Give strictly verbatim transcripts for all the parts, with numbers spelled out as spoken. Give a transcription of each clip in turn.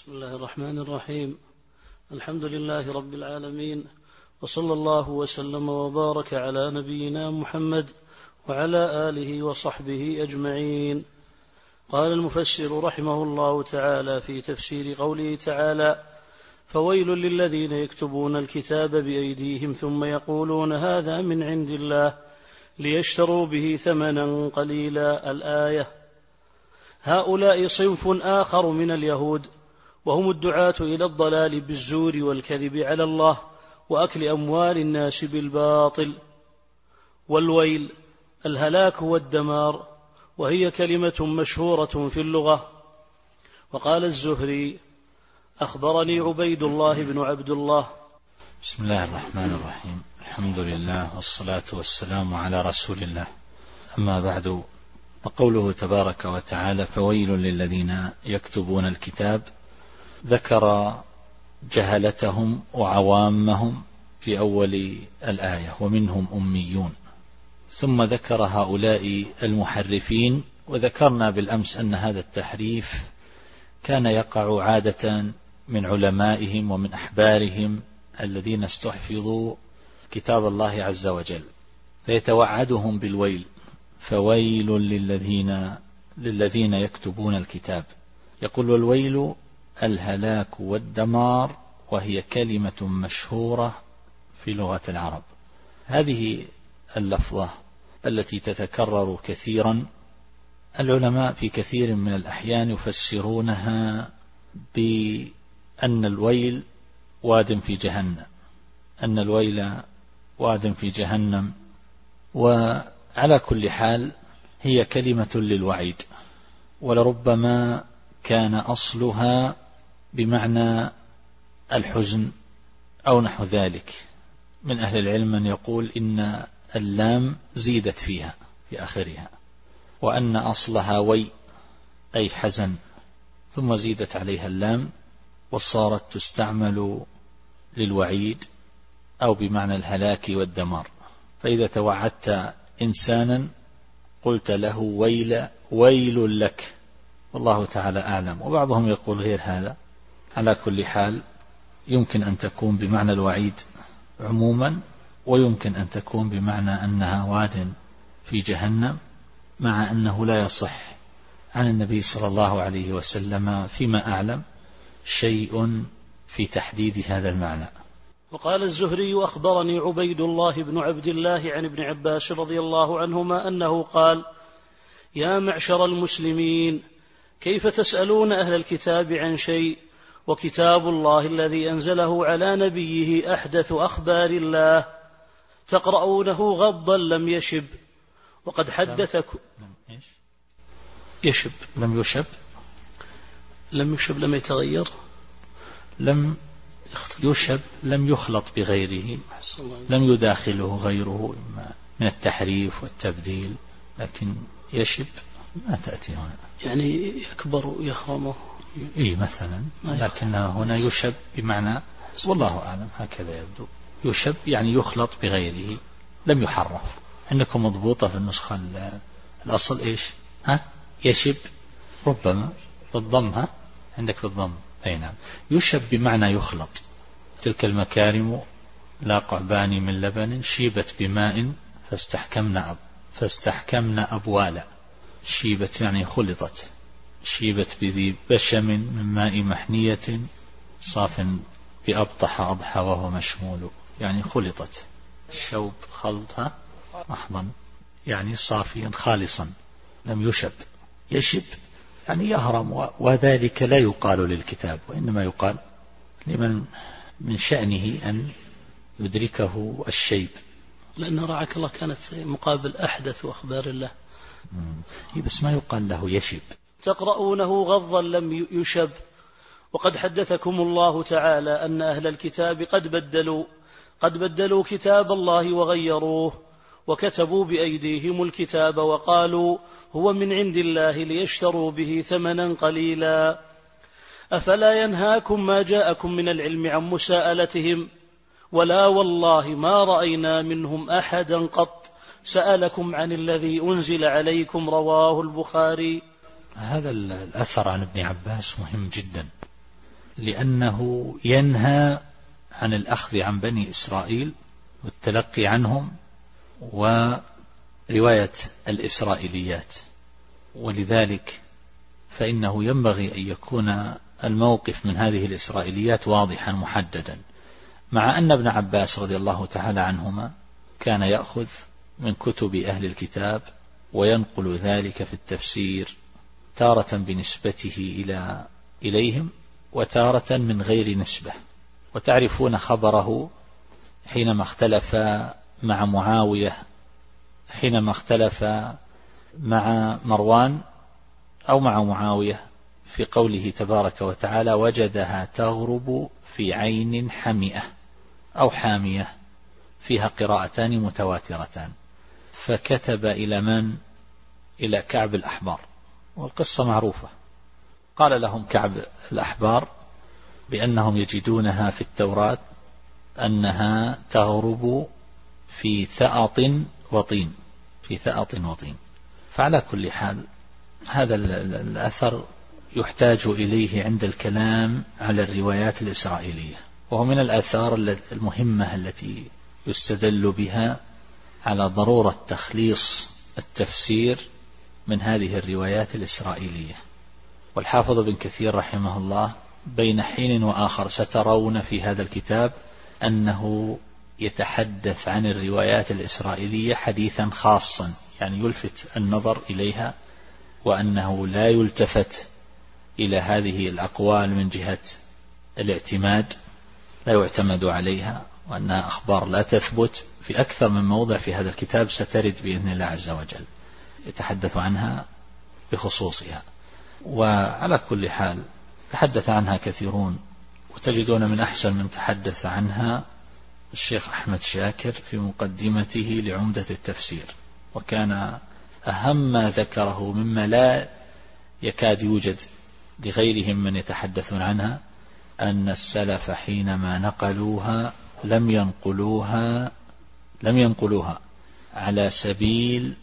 بسم الله الرحمن الرحيم. الحمد لله رب العالمين، وصلى الله وسلم وبارك على نبينا محمد وعلى آله وصحبه أجمعين. قال المفسر رحمه الله تعالى في تفسير قوله تعالى: فويل للذين يكتبون الكتاب بأيديهم ثم يقولون هذا من عند الله ليشتروا به ثمنا قليلا. الآية. هؤلاء صنف آخر من اليهود، وهم الدعاة إلى الضلال بالزور والكذب على الله وأكل أموال الناس بالباطل. والويل الهلاك والدمار، وهي كلمة مشهورة في اللغة. وقال الزهري: أخبرني عبيد الله بن عبد الله. بسم الله الرحمن الرحيم. الحمد لله والصلاة والسلام على رسول الله، أما بعد، فقوله تبارك وتعالى: فويل للذين يكتبون الكتاب، ذكر جهلتهم وعوامهم في أول الآية، ومنهم أميون، ثم ذكر هؤلاء المحرفين. وذكرنا بالأمس أن هذا التحريف كان يقع عادة من علمائهم ومن أحبارهم الذين استحفظوا كتاب الله عز وجل، فيتوعدهم بالويل: فويل للذين للذين يكتبون الكتاب. يقول: والويل الهلاك والدمار، وهي كلمة مشهورة في لغة العرب. هذه اللفظة التي تتكرر كثيرا، العلماء في كثير من الأحيان يفسرونها بأن الويل واد في جهنم، أن الويل واد في جهنم. وعلى كل حال هي كلمة للوعيد، ولربما كان أصلها بمعنى الحزن أو نحو ذلك. من أهل العلم من يقول إن اللام زيدت فيها في آخرها، وأن أصلها وي أي حزن، ثم زيدت عليها اللام وصارت تستعمل للوعيد أو بمعنى الهلاك والدمار. فإذا توعدت إنسانا قلت له ويل ويل لك، والله تعالى أعلم. وبعضهم يقول غير هذا. على كل حال يمكن أن تكون بمعنى الوعيد عموما، ويمكن أن تكون بمعنى أنها واد في جهنم، مع أنه لا يصح عن النبي صلى الله عليه وسلم فيما أعلم شيء في تحديد هذا المعنى. وقال الزهري: أخبرني عبيد الله بن عبد الله عن ابن عباس رضي الله عنهما أنه قال: يا معشر المسلمين، كيف تسألون أهل الكتاب عن شيء وكتاب الله الذي أنزله على نبيه أحدث أخبار الله، تقرؤونه غضا لم يشب وقد حدثكم. يشب لم يشب لم يشب لم يتغير، لم يشب لم يخلط بغيره، لم يداخله غيره من التحريف والتبديل، لكن يشب ما تأتي هنا، يعني يكبر يخرمه. إيه مثلا، لكن هنا يشب بمعنى، والله أعلم هكذا يبدو، يشب يعني يخلط بغيره، لم يحرف. عندكم مضبوطة في النسخة الأصل إيش؟ ها؟ يشب ربما بالضم. ها؟ عندك بالضم. أي نعم. يشب بمعنى يخلط. تلك المكارم لا قعبان من لبن شيبت بماء فاستحكمنا أب فاستحكمنا أبوالا. شيبت يعني خلطت. شيبت بذي بشم من ماء محنية صاف بأبطح أضحى وهو مشمول، يعني خلطت. الشوب خلطها محضا، يعني صافيا خالصا. لم يشب. يشب يعني يهرم، وذلك لا يقال للكتاب، وإنما يقال لمن من شأنه أن يدركه الشيب، لأن رعاك الله كانت مقابل أحدث أخبار الله. بس ما يقال له يشب. تقرؤونه غضا لم يشب وقد حدثكم الله تعالى أن أهل الكتاب قد بدلوا قد بدلوا كتاب الله وغيروه، وكتبوا بأيديهم الكتاب وقالوا هو من عند الله ليشتروا به ثمنا قليلا. أفلا ينهاكم ما جاءكم من العلم عن مساءلتهم؟ ولا والله ما رأينا منهم أحدا قط سألكم عن الذي أنزل عليكم. رواه البخاري. هذا الأثر عن ابن عباس مهم جدا، لأنه ينهى عن الأخذ عن بني إسرائيل والتلقي عنهم ورواية الإسرائيليات، ولذلك فإنه ينبغي أن يكون الموقف من هذه الإسرائيليات واضحا محددا، مع أن ابن عباس رضي الله تعالى عنهما كان يأخذ من كتب أهل الكتاب وينقل ذلك في التفسير تارة بنسبته إلى إليهم وتارة من غير نسبة. وتعرفون خبره حينما اختلف مع معاوية، حينما اختلف مع مروان أو مع معاوية في قوله تبارك وتعالى وجدها تغرب في عين حمئة أو حامية، فيها قراءتان متواترتان، فكتب إلى من؟ إلى كعب الأحبار، والقصة معروفة. قال لهم كعب الأحبار بأنهم يجدونها في التوراة أنها تغرب في ثأط وطين، في ثأط وطين. فعلى كل حال هذا الأثر يحتاج إليه عند الكلام على الروايات الإسرائيلية، وهو من الآثار المهمة التي يستدل بها على ضرورة تخليص التفسير من هذه الروايات الإسرائيلية. والحافظ بن كثير رحمه الله بين حين وآخر سترون في هذا الكتاب أنه يتحدث عن الروايات الإسرائيلية حديثا خاصا، يعني يلفت النظر إليها، وأنه لا يلتفت إلى هذه الأقوال من جهة الاعتماد، لا يعتمد عليها، وأنها أخبار لا تثبت. في أكثر من موضع في هذا الكتاب سترد بإذن الله عز وجل يتحدث عنها بخصوصها. وعلى كل حال تحدث عنها كثيرون، وتجدون من أحسن من تحدث عنها الشيخ أحمد شاكر في مقدمته لعمدة التفسير، وكان أهم ما ذكره مما لا يكاد يوجد لغيرهم من يتحدثون عنها أن السلف حينما نقلوها لم ينقلوها لم ينقلوها على سبيل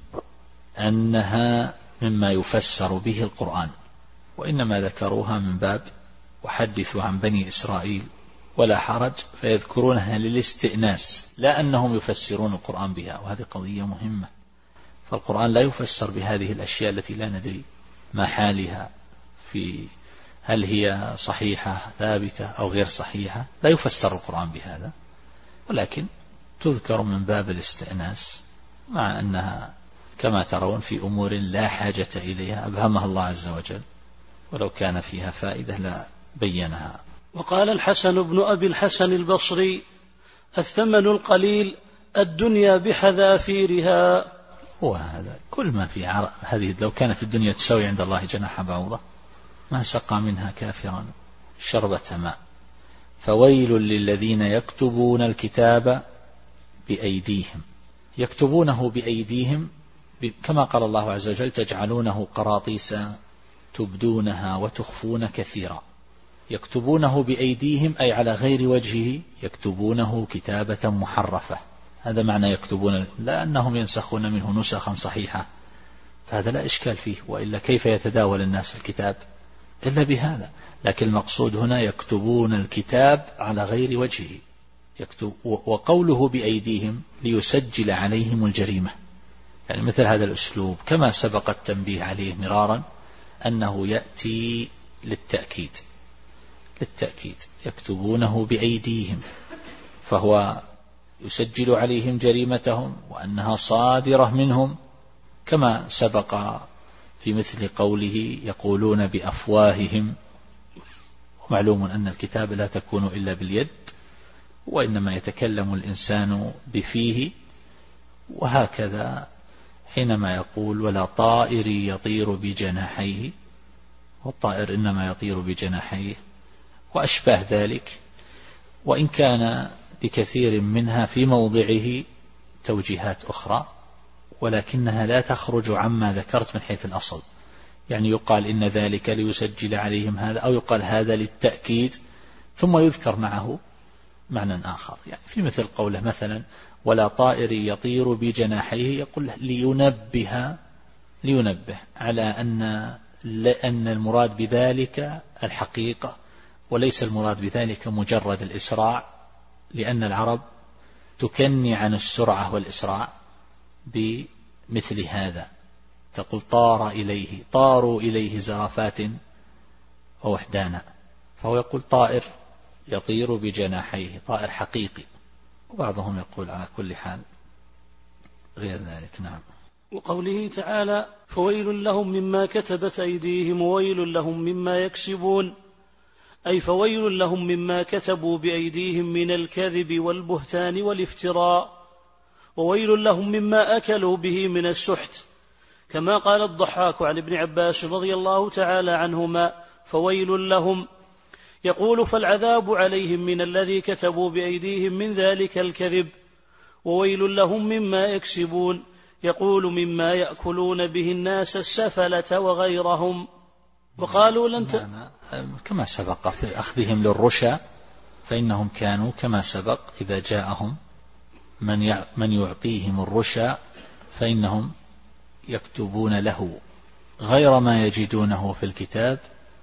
أنها مما يفسر به القرآن، وإنما ذكروها من باب وحدثوا عن بني إسرائيل ولا حرج، فيذكرونها للاستئناس لا أنهم يفسرون القرآن بها. وهذه قضية مهمة، فالقرآن لا يفسر بهذه الأشياء التي لا ندري ما حالها، في هل هي صحيحة ثابتة أو غير صحيحة، لا يفسر القرآن بهذا، ولكن تذكر من باب الاستئناس، مع أنها كما ترون في أمور لا حاجة إليها أبهمها الله عز وجل، ولو كان فيها فائدة لا بينها. وقال الحسن بن أبي الحسن البصري الثمن القليل الدنيا بحذافيرها. هو هذا كل ما في عرق هذه، لو كانت الدنيا تساوي عند الله جناح بعوضة ما سقى منها كافرا شربة ماء. فويل للذين يكتبون الكتاب بأيديهم، يكتبونه بأيديهم كما قال الله عز وجل تجعلونه قراطيس تبدونها وتخفون كثيرا. يكتبونه بأيديهم أي على غير وجهه، يكتبونه كتابة محرفة، هذا معنى يكتبون، لا أنهم ينسخون منه نسخا صحيحة، فهذا لا إشكال فيه، وإلا كيف يتداول الناس الكتاب إلا بهذا. لكن المقصود هنا يكتبون الكتاب على غير وجهه، يكتب، وقوله بأيديهم ليسجل عليهم الجريمة، يعني مثل هذا الأسلوب كما سبق التنبيه عليه مرارا أنه يأتي للتأكيد للتأكيد يكتبونه بأيديهم، فهو يسجل عليهم جريمتهم وأنها صادرة منهم، كما سبق في مثل قوله يقولون بأفواههم. ومعلوم أن الكتاب لا تكون إلا باليد، وإنما يتكلم الإنسان بفيه. وهكذا حينما يقول ولا طائر يطير بجناحيه، والطائر إنما يطير بجناحيه وأشباه ذلك، وإن كان بكثير منها في موضعه توجيهات أخرى، ولكنها لا تخرج عما ذكرت من حيث الأصل. يعني يقال إن ذلك ليسجل عليهم هذا، أو يقال هذا للتأكيد، ثم يذكر معه معنى آخر. يعني في مثل قوله مثلا ولا طائر يطير بجناحيه، يقول لينبه لينبه على أن لأن المراد بذلك الحقيقة، وليس المراد بذلك مجرد الإسراع، لأن العرب تكني عن السرعة والإسراع بمثل هذا، تقول طار إليه، طاروا إليه زرافات ووحدانا، فهو يقول طائر يطير بجناحيه، طائر حقيقي. وبعضهم يقول على كل حال غير ذلك. نعم. وقوله تعالى فويل لهم مما كتبت أيديهم وويل لهم مما يكسبون، أي فويل لهم مما كتبوا بأيديهم من الكذب والبهتان والافتراء، وويل لهم مما أكلوا به من السحت، كما قال الضحاك عن ابن عباس رضي الله تعالى عنهما فويل لهم، يقول فالعذاب عليهم من الذي كتبوا بأيديهم من ذلك الكذب، وويل لهم مما يكسبون، يقول مما يأكلون به الناس السفلة وغيرهم. وقالوا لن ت... كما سبق في أخذهم للرشا، فإنهم كانوا كما سبق إذا جاءهم من من يعطيهم الرشا فإنهم يكتبون له غير ما يجدونه في الكتاب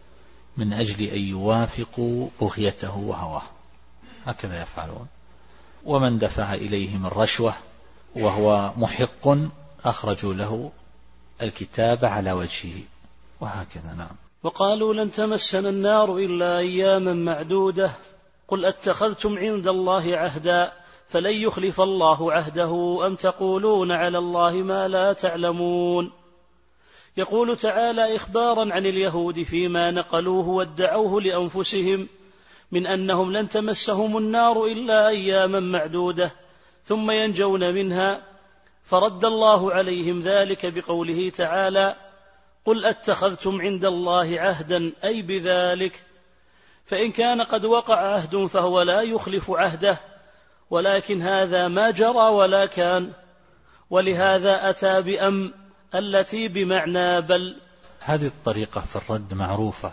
من أجل أن يوافقوا بغيته وهواه، هكذا يفعلون. ومن دفع إليهم الرشوة وهو محق أخرجوا له الكتاب على وجهه، وهكذا. نعم. وقالوا لن تمسنا النار إلا أياما معدودة، قل أتخذتم عند الله عهدا فلن يخلف الله عهده أم تقولون على الله ما لا تعلمون. يقول تعالى إخبارا عن اليهود فيما نقلوه وادعوه لأنفسهم من أنهم لن تمسهم النار إلا أياما معدودة ثم ينجون منها، فرد الله عليهم ذلك بقوله تعالى قل أتخذتم عند الله عهدا، أي بذلك، فإن كان قد وقع عهد فهو لا يخلف عهده، ولكن هذا ما جرى ولا كان، ولهذا أتى بأم التي بمعنى بل. هذه الطريقة في الرد معروفة،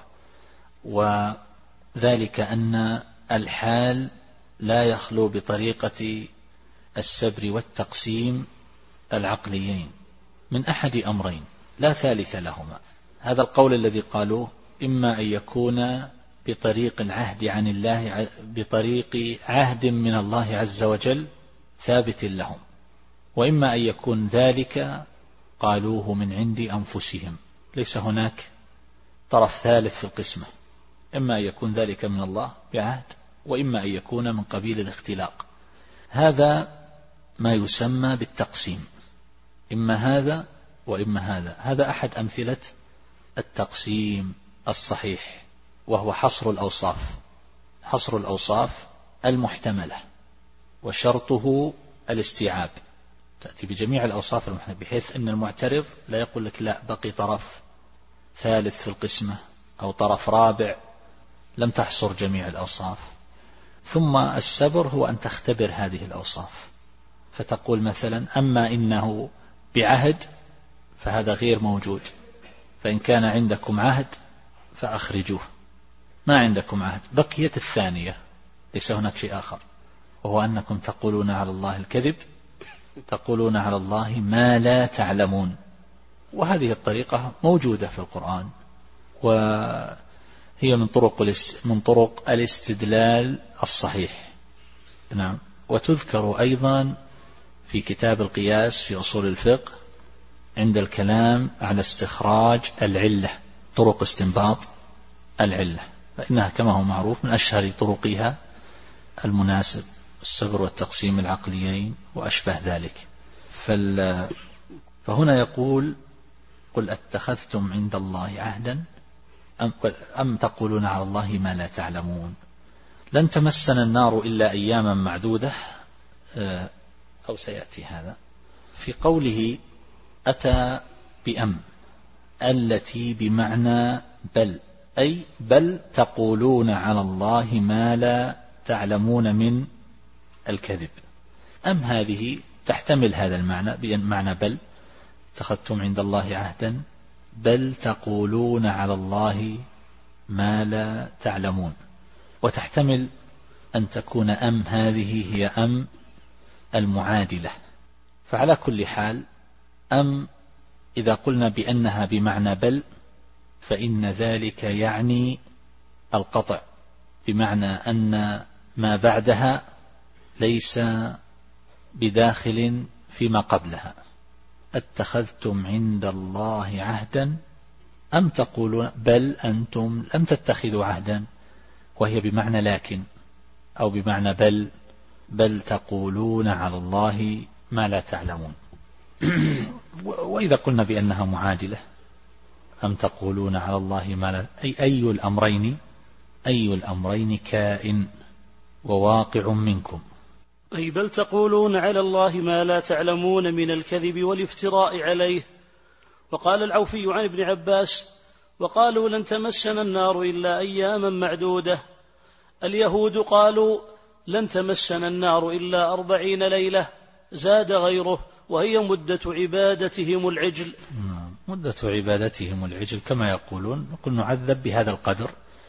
وذلك أن الحال لا يخلو بطريقة السبر والتقسيم العقليين من أحد أمرين لا ثالث لهما. هذا القول الذي قالوه إما أن يكون بطريق العهد عن الله، بطريق عهد من الله عز وجل ثابت لهم، وإما أن يكون ذلك قالوه من عند أنفسهم، ليس هناك طرف ثالث في القسمة، إما أن يكون ذلك من الله بعهد، وإما أن يكون من قبيل الاختلاق. هذا ما يسمى بالتقسيم، إما هذا وإما هذا. هذا أحد أمثلة التقسيم الصحيح، وهو حصر الأوصاف، حصر الأوصاف المحتملة، وشرطه الاستيعاب، تأتي بجميع الأوصاف المحتملة، بحيث أن المعترض لا يقول لك لا بقي طرف ثالث في القسمة أو طرف رابع، لم تحصر جميع الأوصاف. ثم السبر هو أن تختبر هذه الأوصاف، فتقول مثلا أما إنه بعهد فهذا غير موجود، فإن كان عندكم عهد فأخرجوه، ما عندكم عهد، بقيت الثانية، ليس هناك شيء آخر، وهو أنكم تقولون على الله الكذب، تقولون على الله ما لا تعلمون. وهذه الطريقة موجودة في القرآن، وهي من طرق من طرق الاستدلال الصحيح. نعم. وتذكر أيضا في كتاب القياس في أصول الفقه عند الكلام على استخراج العلة، طرق استنباط العلة، فإنها كما هو معروف من أشهر طرقها المناسب، السبر والتقسيم العقليين وأشبه ذلك. فهنا يقول قل أتخذتم عند الله عهدا أم تقولون على الله ما لا تعلمون. لن تمسنا النار إلا أياما معدودة، أو سيأتي هذا في قوله أتى بأم التي بمعنى بل، أي بل تقولون على الله ما لا تعلمون من الكذب. أم هذه تحتمل هذا المعنى بمعنى بل، اتخذتم عند الله عهدا بل تقولون على الله ما لا تعلمون. وتحتمل أن تكون أم هذه هي أم المعادلة. فعلى كل حال أم إذا قلنا بأنها بمعنى بل فإن ذلك يعني القطع، بمعنى أن ما بعدها ليس بداخل فيما قبلها. اتخذتم عند الله عهدا أم تقولون بل أنتم لم تتخذوا عهدا، وهي بمعنى لكن، أو بمعنى بل بل تقولون على الله ما لا تعلمون. وإذا قلنا بأنها معادلة، أم تقولون على الله ما لا، أي أي الأمرين أي الأمرين كائن وواقع منكم، أي بل تقولون على الله ما لا تعلمون من الكذب والافتراء عليه. وقال العوفي عن ابن عباس: وقالوا لن تمسنا النار إلا أياما معدودة. اليهود قالوا لن تمسنا النار إلا أربعين ليلة، زاد غيره وهي مدة عبادتهم العجل. مدة عبادتهم العجل كما يقولون، نقول نعذب بهذا القدر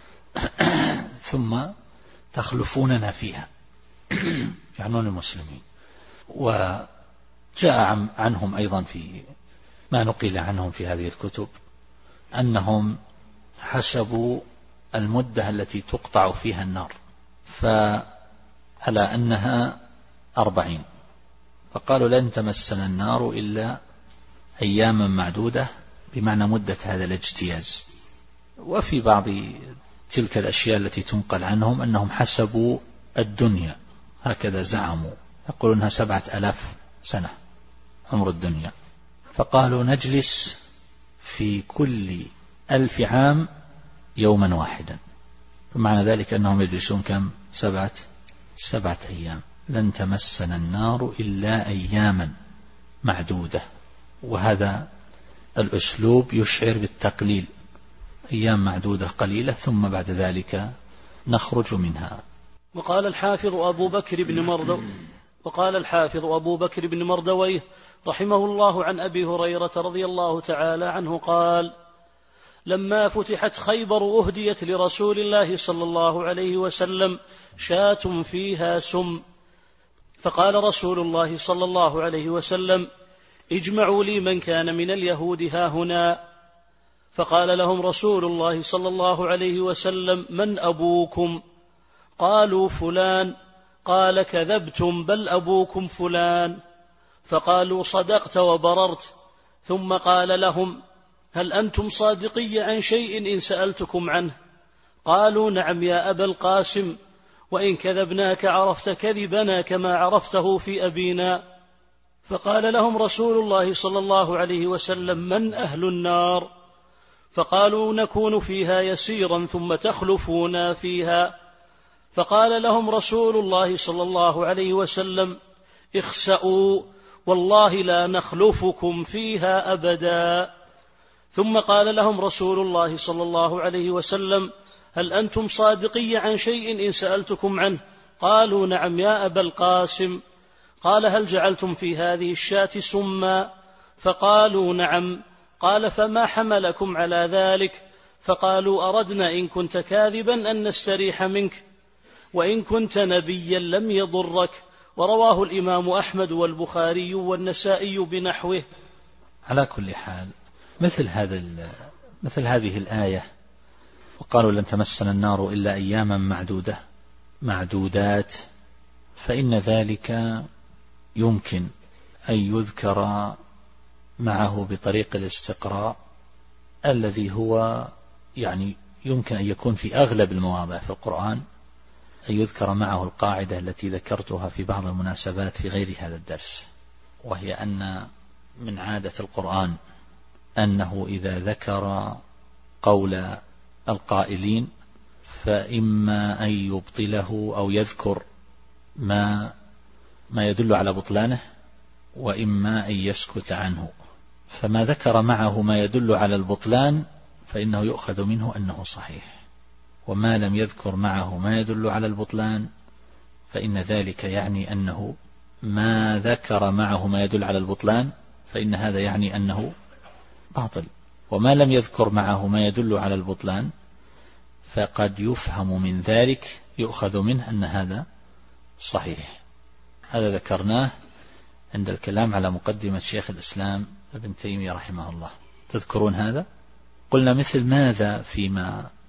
ثم تخلفوننا فيها، يعنون المسلمين. وجاء عنهم أيضا في ما نقل عنهم في هذه الكتب أنهم حسبوا المدة التي تقطع فيها النار فعلى أنها أربعين، فقالوا لن تمسنا النار إلا أياما معدودة بمعنى مدة هذا الاجتياز. وفي بعض تلك الأشياء التي تنقل عنهم أنهم حسبوا الدنيا، هكذا زعموا، يقولونها سبعة ألاف سنة عمر الدنيا، فقالوا نجلس في كل ألف عام يوما واحدا، فمعنى ذلك أنهم يجلسون كم؟ سبعة سبعة أيام. لن تمسنا النار إلا أياما معدودة، وهذا الأسلوب يشعر بالتقليل، أيام معدودة قليلة ثم بعد ذلك نخرج منها. وقال الحافظ أبو بكر بن مردو وقال الحافظ أبو بكر بن مردويه رحمه الله عن أبي هريرة رضي الله تعالى عنه قال: لما فتحت خيبر أهديت لرسول الله صلى الله عليه وسلم شاة فيها سم، فقال رسول الله صلى الله عليه وسلم: اجمعوا لي من كان من اليهود ها هنا. فقال لهم رسول الله صلى الله عليه وسلم: من أبوكم؟ قالوا فلان. قال: كذبتم، بل أبوكم فلان. فقالوا: صدقت وبررت. ثم قال لهم: هل أنتم صادقي عن شيء إن سألتكم عنه؟ قالوا: نعم يا أبا القاسم، وإن كذبناك عرفت كذبنا كما عرفته في أبينا. فقال لهم رسول الله صلى الله عليه وسلم: من أهل النار؟ فقالوا: نكون فيها يسيرا ثم تخلفونا فيها. فقال لهم رسول الله صلى الله عليه وسلم: اخسأوا، والله لا نخلفكم فيها أبدا. ثم قال لهم رسول الله صلى الله عليه وسلم: هل أنتم صادقي عن شيء إن سألتكم عنه؟ قالوا: نعم يا أبا القاسم. قال: هل جعلتم في هذه الشاة سما؟ فقالوا: نعم. قال: فما حملكم على ذلك؟ فقالوا: أردنا إن كنت كاذبا أن نستريح منك، وإن كنت نبيا لم يضرك. ورواه الإمام أحمد والبخاري والنسائي بنحوه. على كل حال مثل هذا مثل هذه الآية: وقالوا لن تمسنا النار إلا أياما معدودة معدودات، فإن ذلك يمكن أن يذكر معه بطريق الاستقراء الذي هو يعني يمكن أن يكون في أغلب المواضع في القرآن، أن يذكر معه القاعدة التي ذكرتها في بعض المناسبات في غير هذا الدرس، وهي أن من عادة القرآن أنه إذا ذكر قول القائلين فإما أن يبطله أو يذكر ما ما يدل على بطلانه، وإما أن يسكت عنه. فما ذكر معه ما يدل على البطلان فإنه يؤخذ منه أنه صحيح، وما لم يذكر معه ما يدل على البطلان فإن ذلك يعني أنه ما ذكر معه ما يدل على البطلان فإن هذا يعني أنه باطل، وما لم يذكر معه ما يدل على البطلان فقد يفهم من ذلك يؤخذ منه أن هذا صحيح. هذا ذكرناه عند الكلام على مقدمة شيخ الإسلام ابن تيمية رحمه الله. تذكرون هذا؟ قلنا مثل ماذا فيما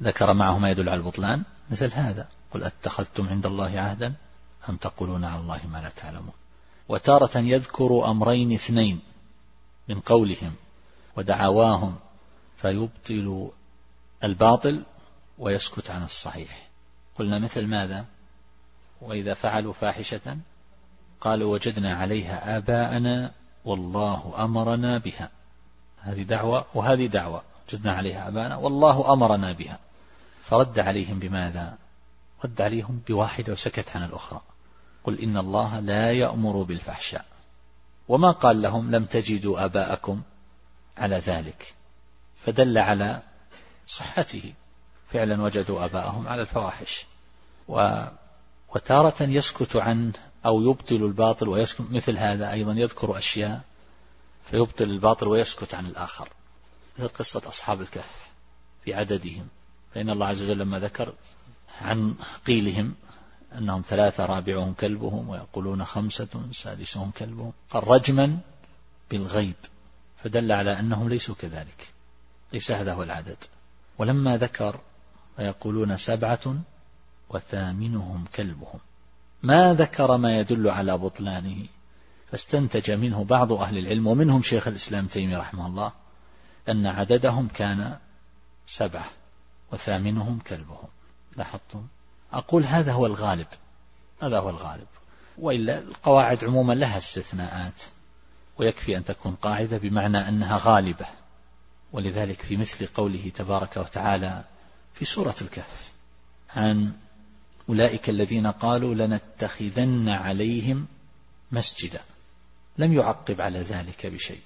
ذكر معه ما يدل على البطلان مثل هذا: قل أتخذتم عند الله عهدا أم تقولون على الله ما لا تعلمون. وتارة يذكر أمرين اثنين من قولهم ودعواهم فيبطل الباطل ويسكت عن الصحيح. قلنا مثل ماذا؟ وإذا فعلوا فاحشة قالوا وجدنا عليها آباءنا والله أمرنا بها. هذه دعوة وهذه دعوة، وجدنا عليها آباءنا والله أمرنا بها. فرد عليهم بماذا؟ رد عليهم بواحدة وسكت عن الأخرى: قل إن الله لا يأمر بالفحشاء. وما قال لهم لم تجدوا آباءكم على ذلك، فدل على صحته، فعلا وجدوا آباءهم على الفواحش. و... وتارة يسكت عنه أو يبطل الباطل ويسكت، مثل هذا أيضا يذكر أشياء فيبطل الباطل ويسكت عن الآخر، مثل قصة أصحاب الكهف في عددهم، فإن الله عز وجل لما ذكر عن قيلهم أنهم ثلاثة رابعهم كلبهم ويقولون خمسة سادسهم كلبهم قال رجما بالغيب، فدل على أنهم ليسوا كذلك، ليس هذا هو العدد. ولما ذكر ويقولون سبعة وثامنهم كلبهم ما ذكر ما يدل على بطلانه، فاستنتج منه بعض أهل العلم ومنهم شيخ الإسلام تيمية رحمه الله أن عددهم كان سبعة وثامنهم كلبهم. لاحظتم؟ أقول هذا هو الغالب، هذا هو الغالب، وإلا القواعد عموما لها استثناءات، ويكفي أن تكون قاعدة بمعنى أنها غالبة. ولذلك في مثل قوله تبارك وتعالى في سورة الكهف عن أولئك الذين قالوا لنتخذن عليهم مسجدا، لم يعقب على ذلك بشيء.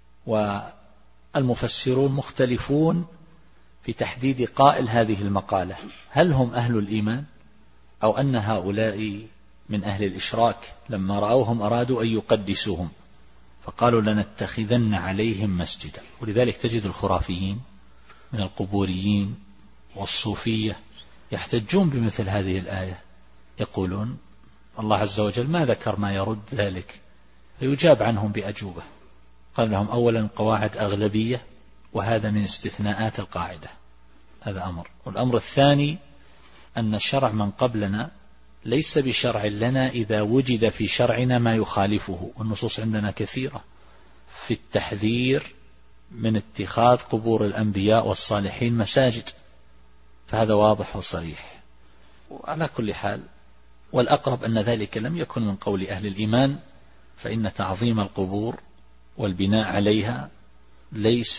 والمفسرون مختلفون في تحديد قائل هذه المقالة، هل هم أهل الإيمان أو أن هؤلاء من أهل الإشراك لما رأوهم أرادوا أن يقدسوهم فقالوا لنتخذن عليهم مسجدا. ولذلك تجد الخرافيين من القبوريين والصوفية يحتجون بمثل هذه الآية، يقولون الله عز وجل ما ذكر ما يرد ذلك، فيجاب عنهم بأجوبة. قال لهم أولا قواعد أغلبية، وهذا من استثناءات القاعدة، هذا أمر. والأمر الثاني أن الشرع من قبلنا ليس بشرع لنا إذا وجد في شرعنا ما يخالفه، والنصوص عندنا كثيرة في التحذير من اتخاذ قبور الأنبياء والصالحين مساجد، فهذا واضح وصريح. وعلى كل حال والأقرب أن ذلك لم يكن من قول أهل الإيمان، فإن تعظيم القبور والبناء عليها ليس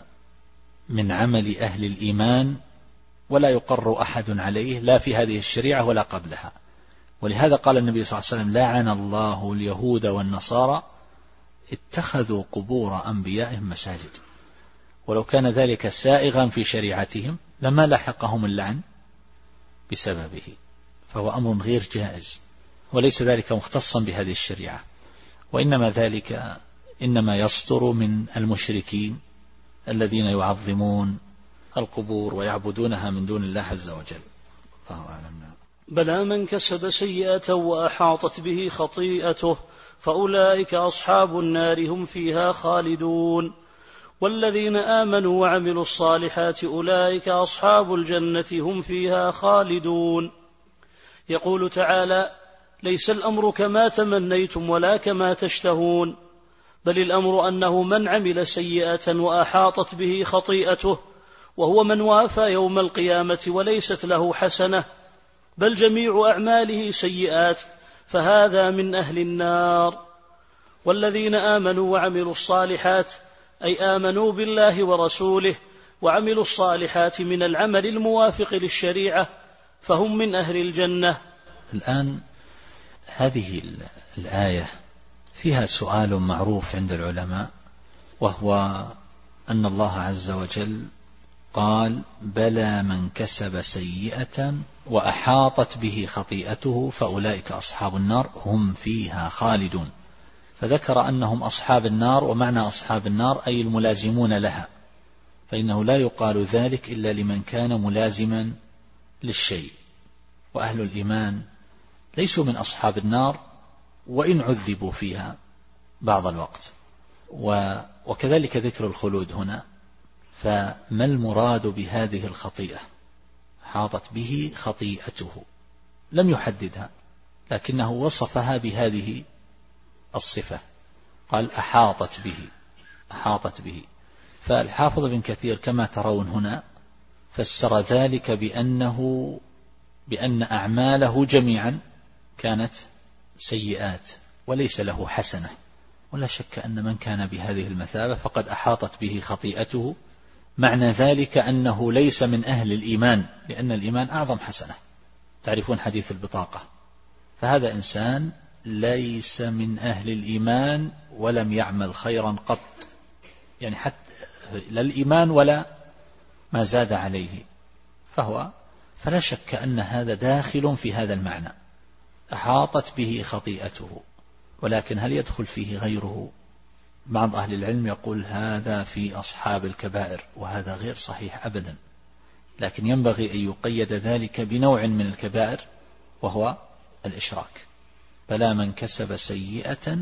من عمل أهل الإيمان، ولا يقر أحد عليه لا في هذه الشريعة ولا قبلها. ولهذا قال النبي صلى الله عليه وسلم لعن الله اليهود والنصارى اتخذوا قبور أنبيائهم مساجد. ولو كان ذلك سائغا في شريعتهم لما لحقهم اللعن بسببه، فهو أمر غير جائز، وليس ذلك مختصا بهذه الشريعة، وإنما ذلك إنما يصدر من المشركين الذين يعظمون القبور ويعبدونها من دون الله عز وجل. الله أعلم. بلى من كسب سيئة وأحاطت به خطيئته فأولئك أصحاب النار هم فيها خالدون، والذين آمنوا وعملوا الصالحات أولئك أصحاب الجنة هم فيها خالدون. يقول تعالى: ليس الأمر كما تمنيتم ولا كما تشتهون، بل الأمر أنه من عمل سيئة وأحاطت به خطيئته وهو من وافى يوم القيامة وليست له حسنة بل جميع أعماله سيئات فهذا من أهل النار. والذين آمنوا وعملوا الصالحات أي آمنوا بالله ورسوله وعملوا الصالحات من العمل الموافق للشريعة فهم من أهل الجنة. الآن هذه الآية فيها سؤال معروف عند العلماء، وهو أن الله عز وجل قال: بلى من كسب سيئة وأحاطت به خطيئته فأولئك أصحاب النار هم فيها خالدون. فذكر أنهم أصحاب النار، ومعنى أصحاب النار أي الملازمون لها، فإنه لا يقال ذلك إلا لمن كان ملازما للشيء. وأهل الإيمان ليسوا من أصحاب النار وإن عذبوا فيها بعض الوقت. وكذلك ذكر الخلود هنا، فما المراد بهذه الخطيئة؟ أحاطت به خطيئته، لم يحددها لكنه وصفها بهذه الصفة، قال أحاطت به أحاطت به. فالحافظ بن كثير كما ترون هنا فسر ذلك بأنه بأن أعماله جميعا كانت سيئات وليس له حسنة. ولا شك أن من كان بهذه المثابة فقد أحاطت به خطيئته، معنى ذلك أنه ليس من أهل الإيمان، لأن الإيمان أعظم حسنة. تعرفون حديث البطاقة، فهذا إنسان ليس من أهل الإيمان ولم يعمل خيرا قط، يعني حتى لا الإيمان ولا ما زاد عليه، فهو فلا شك أن هذا داخل في هذا المعنى، أحاطت به خطيئته. ولكن هل يدخل فيه غيره؟ بعض أهل العلم يقول هذا في أصحاب الكبائر، وهذا غير صحيح أبدا، لكن ينبغي أن يقيد ذلك بنوع من الكبائر وهو الإشراك. فلا من كسب سيئة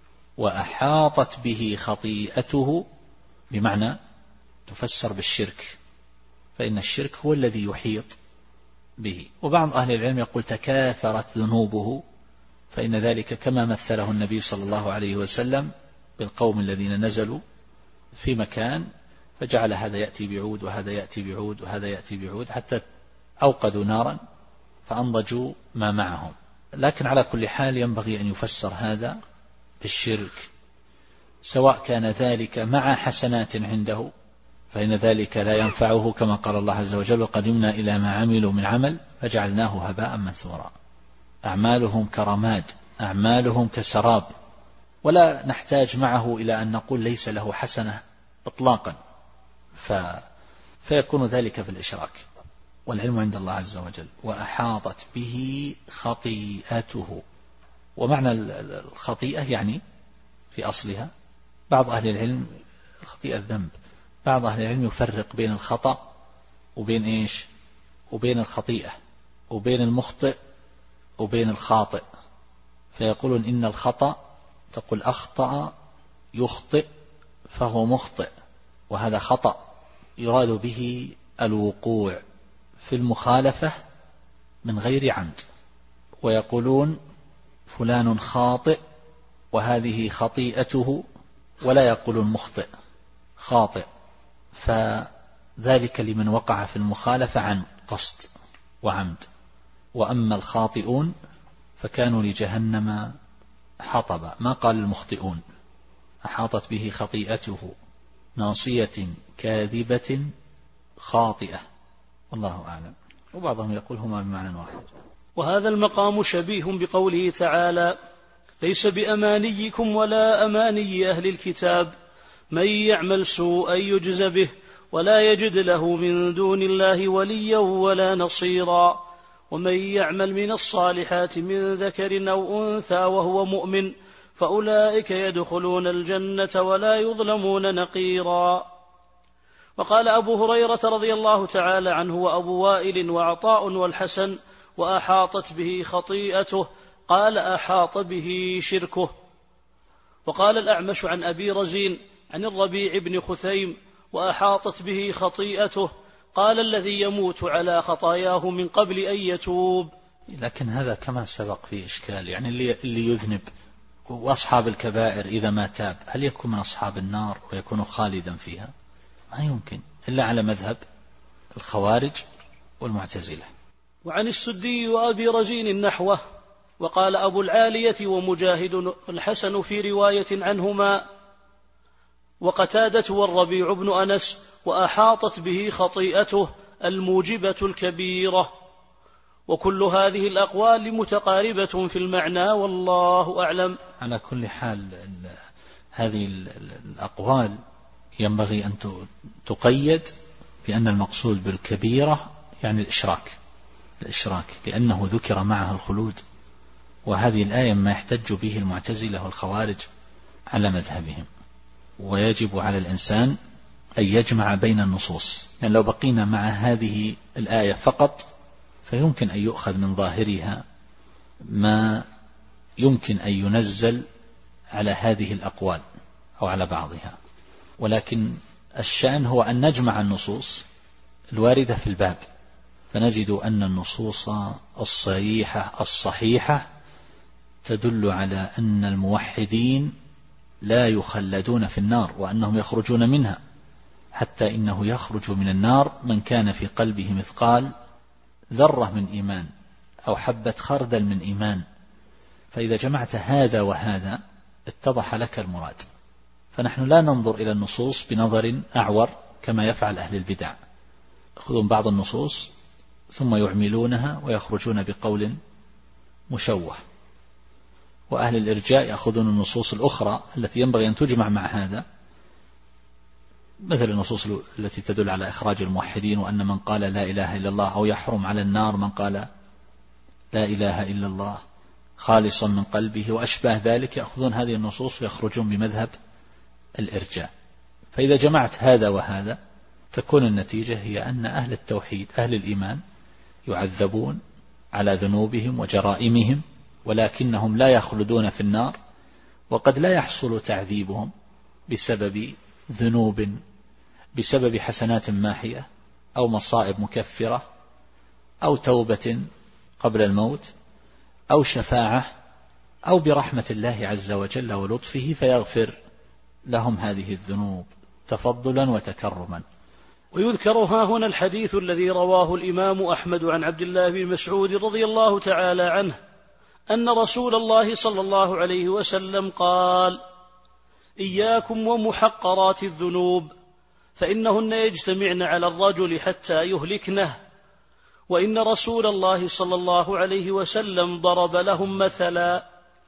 وأحاطت به خطيئته، بمعنى تفسر بالشرك، فإن الشرك هو الذي يحيط به. وبعض أهل العلم يقول تكاثرت ذنوبه، فإن ذلك كما مثله النبي صلى الله عليه وسلم بالقوم الذين نزلوا في مكان فجعل هذا يأتي بعود وهذا يأتي بعود وهذا يأتي بعود حتى أوقدوا نارا فأنضجوا ما معهم. لكن على كل حال ينبغي أن يفسر هذا بالشرك، سواء كان ذلك مع حسنات عنده فإن ذلك لا ينفعه، كما قال الله عز وجل وقدمنا إلى ما عملوا من عمل فجعلناه هباء منثورا. أعمالهم كرماد، أعمالهم كسراب، ولا نحتاج معه إلى أن نقول ليس له حسنة إطلاقا، ف... فيكون ذلك في الإشراك. والعلم عند الله عز وجل. وأحاطت به خطيئته، ومعنى الخطيئة يعني في أصلها بعض أهل العلم خطيئة الذنب، بعض أهل العلم يفرق بين الخطأ وبين إيش وبين الخطيئة، وبين المخطئ وبين الخاطئ، فيقولون إن الخطأ تقول أخطأ يخطئ فهو مخطئ، وهذا خطأ يراد به الوقوع في المخالفة من غير عمد. ويقولون فلان خاطئ وهذه خطيئته، ولا يقولون مخطئ، خاطئ، فذلك لمن وقع في المخالفة عن قصد وعمد. وأما الخاطئون فكانوا لجهنم حطبا، ما قال المخطئون. أحاطت به خطيئته ناصية كاذبة خاطئة، والله أعلم. وبعضهم يقول هما بمعنى واحد. وهذا المقام شبيه بقوله تعالى ليس بأمانيكم ولا أماني أهل الكتاب من يعمل سوءا يجز به ولا يجد له من دون الله وليا ولا نصيرا ومن يعمل من الصالحات من ذكر أو أنثى وهو مؤمن فأولئك يدخلون الجنة ولا يظلمون نقيرا. وقال أبو هريرة رضي الله تعالى عنه وأبو وائل وعطاء والحسن وأحاطت به خطيئته، قال أحاط به شركه. وقال الأعمش عن أبي رزين عن الربيع بن خثيم وأحاطت به خطيئته، قال الذي يموت على خطاياه من قبل أن يتوب. لكن هذا كما سبق في إشكال، يعني اللي يذنب وأصحاب الكبائر إذا ما تاب هل يكون من أصحاب النار ويكون خالدا فيها؟ ما يمكن إلا على مذهب الخوارج والمعتزلة. وعن السدي وأبي رزين نحوه. وقال أبو العالية ومجاهد الحسن في رواية عنهما وقتادة والربيع بن أنس وأحاطت به خطيئته الموجبة الكبيرة. وكل هذه الأقوال متقاربة في المعنى والله أعلم. على كل حال هذه الأقوال ينبغي أن تقيد بأن المقصود بالكبيرة يعني الإشراك الإشراك لأنه ذكر معها الخلود، وهذه الآية ما يحتج به المعتزلة والخوارج على مذهبهم. ويجب على الإنسان أن يجمع بين النصوص، لأن يعني لو بقينا مع هذه الآية فقط فيمكن أن يؤخذ من ظاهرها ما يمكن أن ينزل على هذه الأقوال أو على بعضها، ولكن الشأن هو أن نجمع النصوص الواردة في الباب فنجد أن النصوص الصريحة الصحيحة تدل على أن الموحدين لا يخلدون في النار وأنهم يخرجون منها، حتى إنه يخرج من النار من كان في قلبه مثقال ذرة من إيمان أو حبة خردل من إيمان. فإذا جمعت هذا وهذا اتضح لك المراد. فنحن لا ننظر إلى النصوص بنظر أعور كما يفعل أهل البدع، يأخذون بعض النصوص ثم يعملونها ويخرجون بقول مشوه، وأهل الإرجاء يأخذون النصوص الأخرى التي ينبغي أن تجمع مع هذا، مثل النصوص التي تدل على إخراج الموحدين وأن من قال لا إله إلا الله أو يحرم على النار من قال لا إله إلا الله خالصا من قلبه وأشباه ذلك، يأخذون هذه النصوص ويخرجون بمذهب الإرجاء. فإذا جمعت هذا وهذا تكون النتيجة هي أن أهل التوحيد أهل الإيمان يعذبون على ذنوبهم وجرائمهم، ولكنهم لا يخلدون في النار، وقد لا يحصل تعذيبهم بسبب ذنوب بسبب حسنات ماحية أو مصائب مكفرة أو توبة قبل الموت أو شفاعة أو برحمة الله عز وجل ولطفه فيغفر لهم هذه الذنوب تفضلا وتكرما. ويذكر ها هنا الحديث الذي رواه الإمام أحمد عن عبد الله بن مسعود رضي الله تعالى عنه أن رسول الله صلى الله عليه وسلم قال: إياكم ومحقرات الذنوب فإنهن يجتمعن على الرجل حتى يهلكنه. وإن رسول الله صلى الله عليه وسلم ضرب لهم مثلا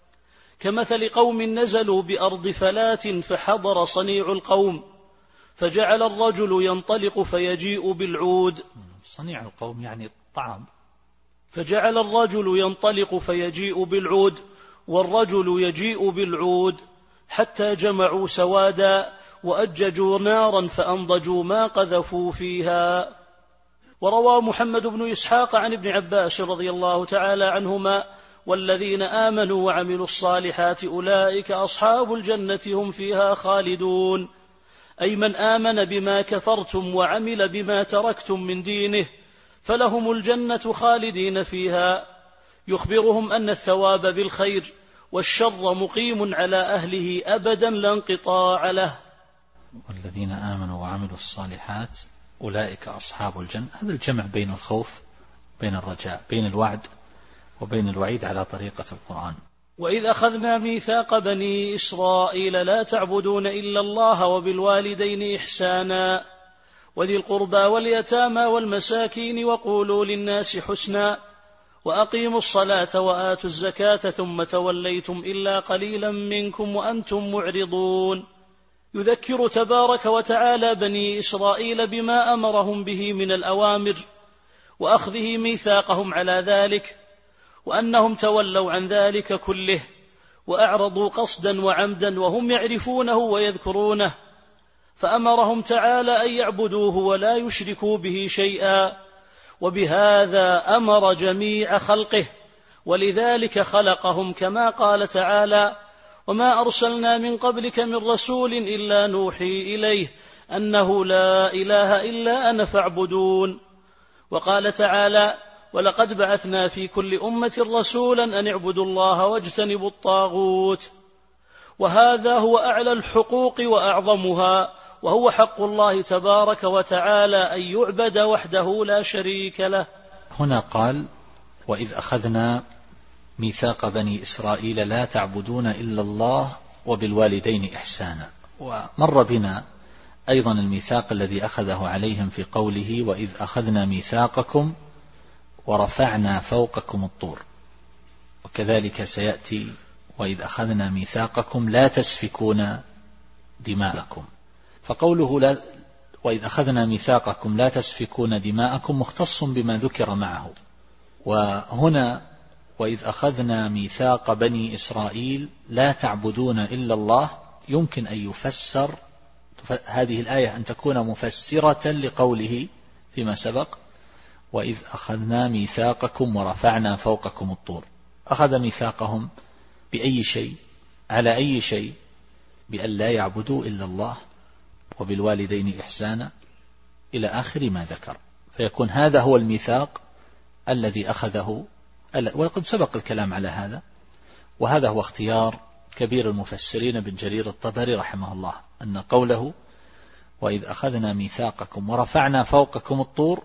كمثل قوم نزلوا بأرض فلات فحضر صنيع القوم فجعل الرجل ينطلق فيجيء بالعود. صنيع القوم يعني الطعام. فجعل الرجل ينطلق فيجيء بالعود والرجل يجيء بالعود حتى جمعوا سوادا وأججوا نارا فأنضجوا ما قذفوا فيها. وروى محمد بن إسحاق عن ابن عباس رضي الله تعالى عنهما: والذين آمنوا وعملوا الصالحات أولئك أصحاب الجنة هم فيها خالدون. أي من آمن بما كفرتم وعمل بما تركتم من دينه فلهم الجنة خالدين فيها. يخبرهم أن الثواب بالخير والشر مقيم على أهله أبدا لا انقطاع له. والذين آمنوا وعملوا الصالحات أولئك أصحاب الجنة. هذا الجمع بين الخوف بين الرجاء بين الوعد وبين الوعيد على طريقة القرآن. وإذ أخذنا ميثاق بني إسرائيل لا تعبدون إلا الله وبالوالدين إحسانا وذي القربى واليتامى والمساكين وقولوا للناس حسنا وأقيموا الصلاة وآتوا الزكاة ثم توليتم إلا قليلا منكم وأنتم معرضون. يذكر تبارك وتعالى بني إسرائيل بما أمرهم به من الأوامر وأخذه ميثاقهم على ذلك، وأنهم تولوا عن ذلك كله وأعرضوا قصدا وعمدا وهم يعرفونه ويذكرونه، فأمرهم تعالى أن يعبدوه ولا يشركوا به شيئا، وبهذا أمر جميع خلقه، ولذلك خلقهم كما قال تعالى: وما أرسلنا من قبلك من رسول إلا نوحي إليه أنه لا إله إلا أنا فاعبدون. وقال تعالى: ولقد بعثنا في كل أمة رسولا أن اعبدوا الله واجتنبوا الطاغوت. وهذا هو أعلى الحقوق وأعظمها، وهو حق الله تبارك وتعالى أن يعبد وحده لا شريك له. هنا قال: وإذ أخذنا ميثاق بني إسرائيل لا تعبدون إلا الله وبالوالدين إحسانا. ومر بنا أيضا الميثاق الذي أخذه عليهم في قوله: وإذ أخذنا ميثاقكم ورفعنا فوقكم الطور. وكذلك سيأتي: وإذ أخذنا ميثاقكم لا تسفكون دماءكم. فقوله لا وإذ أخذنا ميثاقكم لا تسفكون دماءكم مختص بما ذكر معه. وهنا وإذ أخذنا ميثاق بني إسرائيل لا تعبدون إلا الله، يمكن أن يفسر هذه الآية أن تكون مفسرة لقوله فيما سبق: وإذ أخذنا ميثاقكم ورفعنا فوقكم الطور. أخذ ميثاقهم بأي شيء؟ على أي شيء؟ بأن لا يعبدوا إلا الله وبالوالدين إحسانا إلى آخر ما ذكر. فيكون هذا هو الميثاق الذي أخذه، وقد سبق الكلام على هذا، وهذا هو اختيار كبير المفسرين بن جرير الطبري رحمه الله، أن قوله وإذ أخذنا ميثاقكم ورفعنا فوقكم الطور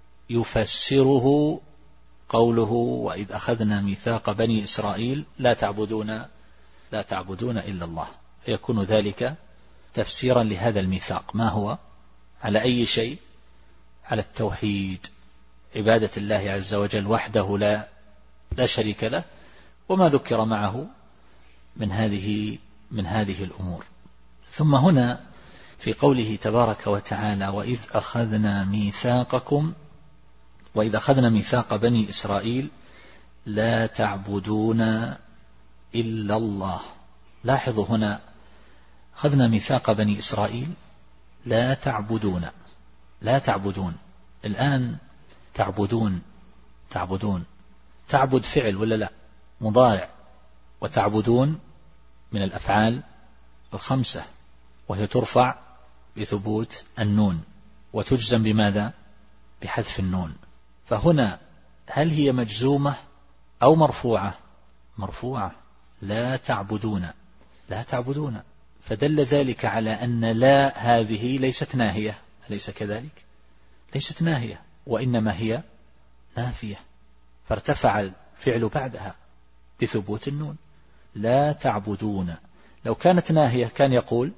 يفسره قوله وإذ أخذنا ميثاق بني إسرائيل لا تعبدون لا تعبدون إلا الله، فيكون ذلك تفسيرا لهذا الميثاق. ما هو؟ على أي شيء؟ على التوحيد، عبادة الله عز وجل وحده لا لا شريك له، وما ذكر معه من هذه من هذه الأمور. ثم هنا في قوله تبارك وتعالى وإذ أخذنا ميثاقكم وإذ أخذنا ميثاق بني إسرائيل لا تعبدون إلا الله. لاحظوا هنا أخذنا ميثاق بني إسرائيل لا تعبدون لا تعبدون. الآن تعبدون تعبدون تعبد فعل ولا لا؟ مضارع، وتعبدون من الأفعال الخمسة، وهي ترفع بثبوت النون وتجزم بماذا؟ بحذف النون. فهنا هل هي مجزومة أو مرفوعة؟ مرفوعة. لا تعبدون لا تعبدون، فدل ذلك على أن لا هذه ليست ناهية، أليس كذلك؟ ليست ناهية، وإنما هي نافية، فارتفع الفعل بعدها بثبوت النون. لا تعبدون. لو كانت ناهية كان يقول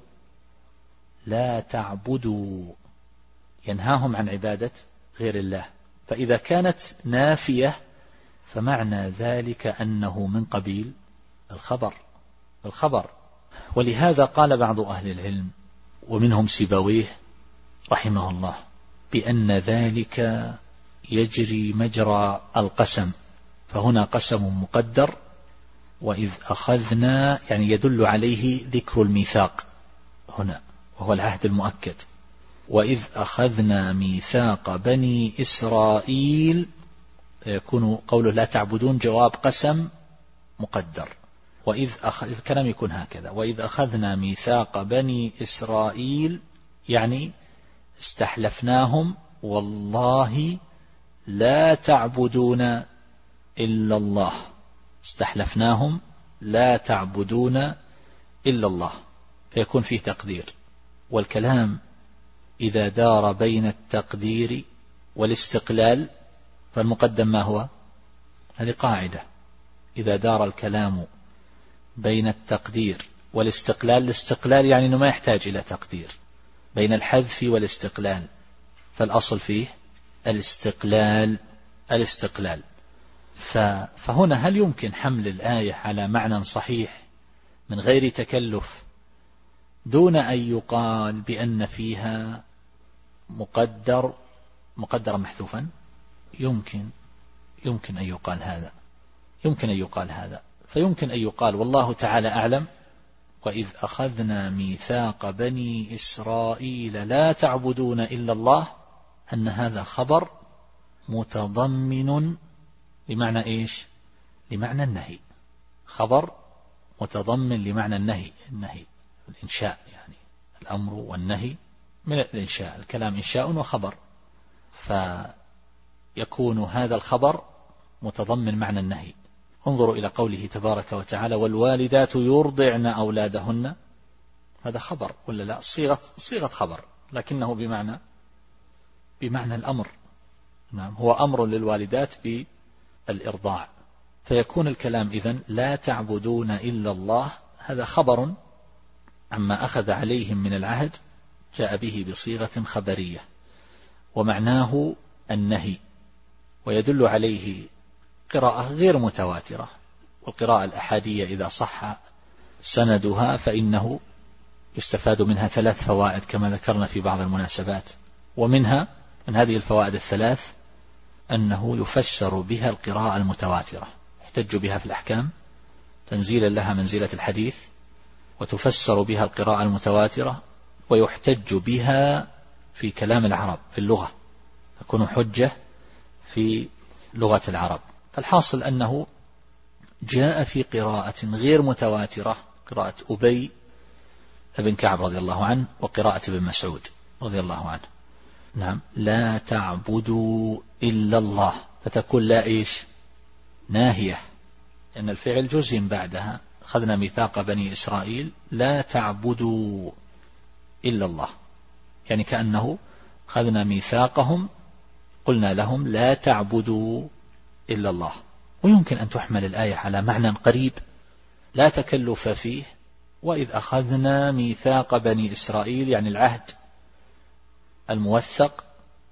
لا تعبدوا، ينهاهم عن عبادة غير الله. فإذا كانت نافية فمعنى ذلك أنه من قبيل الخبر الخبر ولهذا قال بعض أهل العلم ومنهم سيبويه رحمه الله بأن ذلك يجري مجرى القسم، فهنا قسم مقدر، وإذ أخذنا يعني يدل عليه ذكر الميثاق هنا وهو العهد المؤكد. وإذ أخذنا ميثاق بني إسرائيل يكون قوله لا تعبدون جواب قسم مقدر. وإذ أخذ الكلام يكون هكذا وإذ أخذنا ميثاق بني إسرائيل يعني استحلفناهم والله لا تعبدون إلا الله، استحلفناهم لا تعبدون إلا الله، فيكون فيه تقدير. والكلام إذا دار بين التقدير والاستقلال فالمقدم ما هو؟ هذه قاعدة، إذا دار الكلام بين التقدير والاستقلال، الاستقلال يعني أنه ما يحتاج إلى تقدير، بين الحذف والاستقلال فالأصل فيه الاستقلال الاستقلال فهنا هل يمكن حمل الآية على معنى صحيح من غير تكلف دون أن يقال بأن فيها مقدر مقدر محذوفا؟ يمكن يمكن أن يقال هذا يمكن أن يقال هذا فيمكن أن يقال والله تعالى أعلم وإذ أخذنا ميثاق بني إسرائيل لا تعبدون إلا الله، أن هذا خبر متضمن لمعنى إيش؟ لمعنى النهي، خبر متضمن لمعنى النهي النهي الإنشاء، يعني الأمر والنهي من الإنشاء، الكلام إنشاء وخبر، فيكون هذا الخبر متضمن معنى النهي. انظروا إلى قوله تبارك وتعالى والوالدات يرضعن أولادهن، هذا خبر ولا لا؟ صيغة صيغة خبر لكنه بمعنى بمعنى الأمر. نعم، هو أمر للوالدات بالإرضاع، فيكون الكلام إذن لا تعبدون إلا الله، هذا خبر عما أخذ عليهم من العهد جاء به بصيغة خبرية ومعناه النهي، ويدل عليه قراءة غير متواترة، والقراءة الأحادية إذا صح سندها فإنه يستفاد منها ثلاث فوائد كما ذكرنا في بعض المناسبات، ومنها من هذه الفوائد الثلاث أنه يفسر بها القراءة المتواترة، يحتج بها في الأحكام تنزيلا لها منزلة الحديث، وتفسر بها القراءة المتواترة، ويحتج بها في كلام العرب في اللغة، تكون حجة في لغة العرب. فالحاصل أنه جاء في قراءة غير متواترة، قراءة أبي بن كعب رضي الله عنه وقراءة ابن مسعود رضي الله عنه، نعم لا تعبدوا إلا الله، فتكون لا إيش ناهية، لأن الفعل جزم بعدها. أخذنا ميثاق بني إسرائيل لا تعبدوا إلا الله، يعني كأنه أخذنا ميثاقهم قلنا لهم لا تعبدوا إلا الله. ويمكن أن تحمل الآية على معنى قريب لا تكلف فيه، وإذ أخذنا ميثاق بني إسرائيل يعني العهد الموثق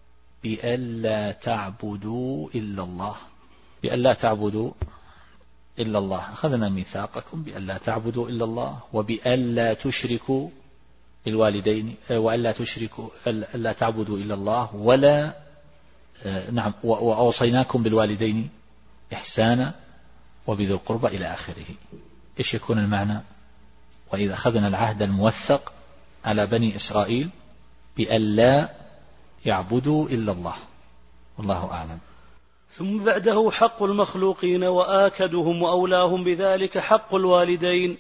بألا تعبدوا إلا الله، بألا تعبدوا إلا الله. أخذنا ميثاقكم بألا تعبدوا إلا الله وبألا تشركوا بالوالدين، وألا تشركوا ألا تعبدوا إلا الله ولا نعم وأوصيناكم بالوالدين إحسانا وبذي القربى إلى آخره. إيش يكون المعنى؟ وإذا أخذنا العهد الموثق على بني إسرائيل بألا يعبدوا إلا الله، والله أعلم. ثم بعده حق المخلوقين وآكدهم وأولاهم بذلك حق الوالدين،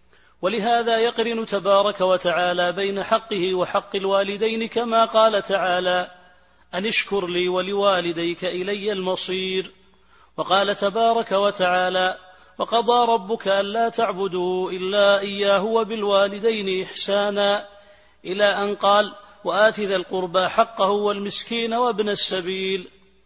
ولهذا يقرن تبارك وتعالى بين حقه وحق الوالدين كما قال تعالى أن اشكر لي ولوالديك إلي المصير. وقال تبارك وتعالى وقضى ربك ألا تعبدوا إلا إياه وبالوالدين إحسانا إلى أن قال وآت ذا القربى حقه والمسكين وابن السبيل.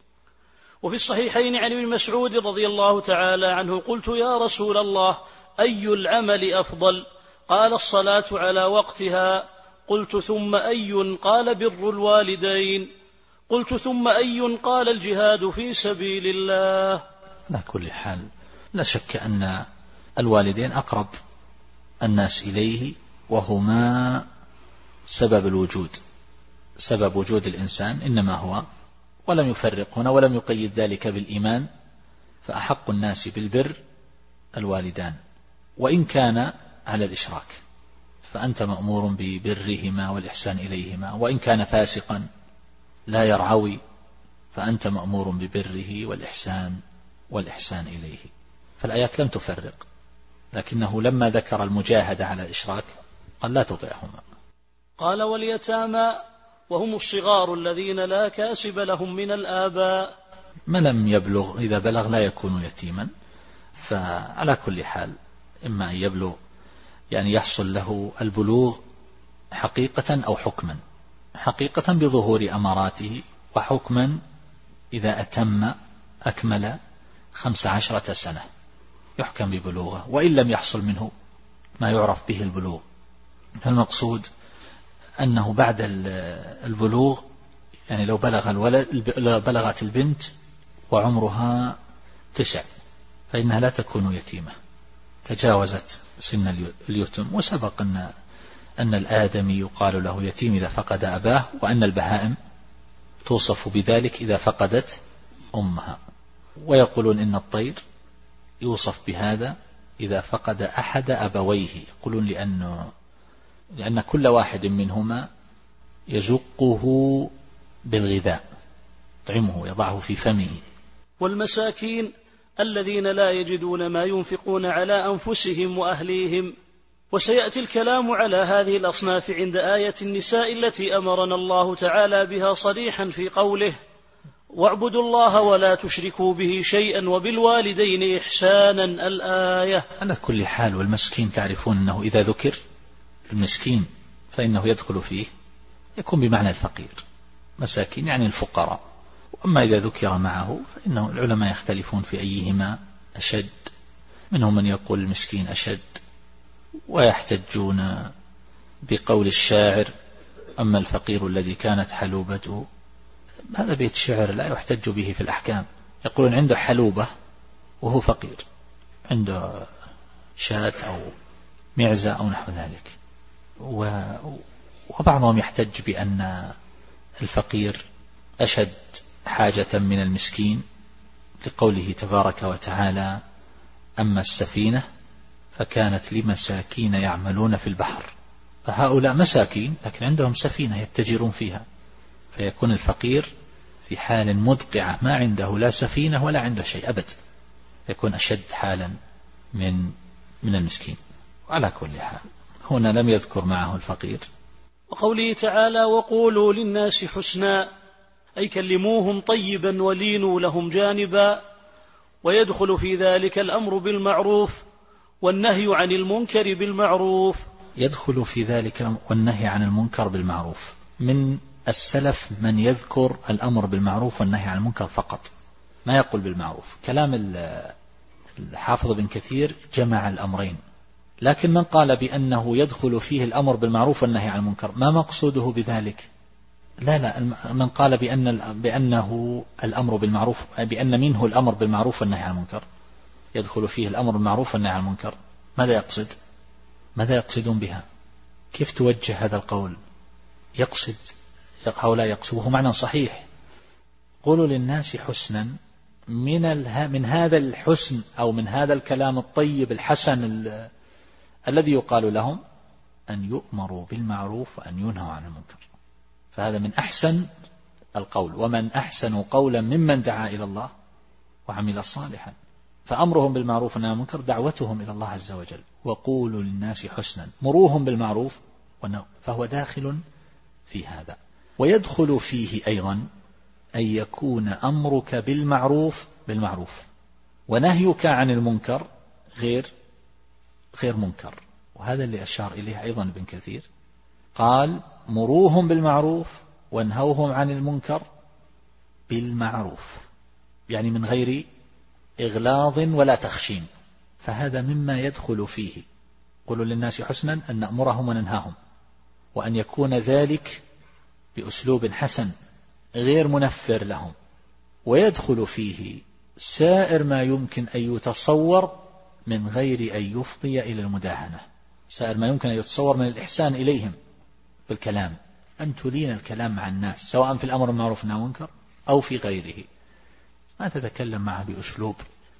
وفي الصحيحين عن ابن مسعود رضي الله تعالى عنه قلت يا رسول الله أي العمل أفضل؟ قال الصلاة على وقتها. قلت ثم أي؟ قال بر الوالدين. قلت ثم أي؟ قال الجهاد في سبيل الله. على كل حال لا شك أن الوالدين أقرب الناس إليه، وهما سبب الوجود، سبب وجود الإنسان إنما هو، ولم يفرق هنا ولم يقيد ذلك بالإيمان، فأحق الناس بالبر الوالدان، وإن كان على الإشراك فأنت مأمور ببرهما والإحسان إليهما، وإن كان فاسقا لا يرعوي فأنت مأمور ببره والإحسان والإحسان إليه. فالآيات لم تفرق، لكنه لما ذكر المجاهدة على الإشراك قال لا تطعهما. قال واليتامى وهم الصغار الذين لا كاسب لهم من الآباء. ما لم يبلغ إذا بلغ لا يكون يتيما، فعلى كل حال إما أن يبلغ يعني يحصل له البلوغ حقيقة أو حكما، حقيقة بظهور أماراته، وحكما إذا أتم أكمل خمس عشرة سنة يحكم ببلوغه، وإن لم يحصل منه ما يعرف به البلوغ. المقصود أنه بعد البلوغ يعني لو بلغ الولد لو بلغت البنت وعمرها تسع فإنها لا تكون يتيمة، تجاوزت سن اليتم. وسبق أن أن الآدمي يقال له يتيم إذا فقد أباه، وأن البهائم توصف بذلك إذا فقدت أمها. ويقولون إن الطير يوصف بهذا إذا فقد أحد أبويه، يقولون لأنه لأن كل واحد منهما يزقه بالغذاء، يطعمه يضعه في فمه. والمساكين الذين لا يجدون ما ينفقون على أنفسهم وأهليهم. وسيأتي الكلام على هذه الأصناف عند آية النساء التي أمرنا الله تعالى بها صريحا في قوله واعبدوا الله ولا تشركوا به شيئا وبالوالدين إحسانا الآية. على كل حال والمسكين تعرفون أنه إذا ذكر المسكين فإنه يدخل فيه يكون بمعنى الفقير، مساكين يعني الفقراء. وأما إذا ذكر معه فإنه العلماء يختلفون في أيهما أشد، منهم من يقول المسكين أشد، ويحتجون بقول الشاعر أما الفقير الذي كانت حلوبته. هذا بيت شعر لا يحتج به في الأحكام. يقولون عنده حلوبة وهو فقير، عنده شاة أو معزة أو نحو ذلك. وبعضهم يحتج بأن الفقير أشد حاجة من المسكين لقوله تبارك وتعالى أما السفينة فكانت لمساكين يعملون في البحر. فهؤلاء مساكين لكن عندهم سفينة يتجرون فيها، فيكون الفقير في حال مدقعة ما عنده لا سفينة ولا عنده شيء أبد، يكون أشد حالا من من المسكين. على كل حال هنا لم يذكر معه الفقير وقوله تعالى وقولوا للناس حسنا، أي كلموهم طيبا ولينوا لهم جانبا. ويدخل في ذلك الأمر بالمعروف والنهي عن المنكر بالمعروف. يدخل في ذلك والنهي عن المنكر بالمعروف. من السلف من يذكر الأمر بالمعروف والنهي عن المنكر فقط، ما يقول بالمعروف. كلام الحافظ بن كثير جمع الأمرين، لكن من قال بأنه يدخل فيه الأمر بالمعروف والنهي عن المنكر ما مقصوده بذلك؟ لا لا من قال بأن بأنه الأمر بالمعروف، بأن منه الأمر بالمعروف والنهي عن المنكر، يدخل فيه الأمر بالمعروف والنهي عن المنكر، ماذا يقصد؟ ماذا يقصدون بها؟ كيف توجه هذا القول؟ يقصد هؤلاء يقصد وهو معنى صحيح. قولوا للناس حسنا، من من هذا الحسن أو من هذا الكلام الطيب الحسن الذي يقال لهم أن يؤمروا بالمعروف وأن ينهوا عن المنكر، فهذا من أحسن القول. ومن أحسن قولا ممن دعا إلى الله وعمل صالحا. فأمرهم بالمعروف والنهي عن المنكر دعوتهم إلى الله عز وجل. وقولوا للناس حسنا، مروهم بالمعروف، فهو داخل في هذا. ويدخل فيه أيضا أن يكون أمرك بالمعروف بالمعروف ونهيك عن المنكر غير غير منكر. وهذا اللي أشار إليه أيضا ابن كثير، قال مروهم بالمعروف وانهوهم عن المنكر بالمعروف، يعني من غير إغلاظ ولا تخشين. فهذا مما يدخل فيه قولوا للناس حسنا أن نأمرهم وننهاهم، وأن يكون ذلك بأسلوب حسن غير منفر لهم. ويدخل فيه سائر ما يمكن أن يتصور من غير أن يفضي إلى المداهنة، سائر ما يمكن أن يتصور من الإحسان إليهم في الكلام، أن تلين الكلام مع الناس سواء في الأمر بالمعروف والنهي عن المنكر أو في غيره. ما تتكلم معه بأسلوب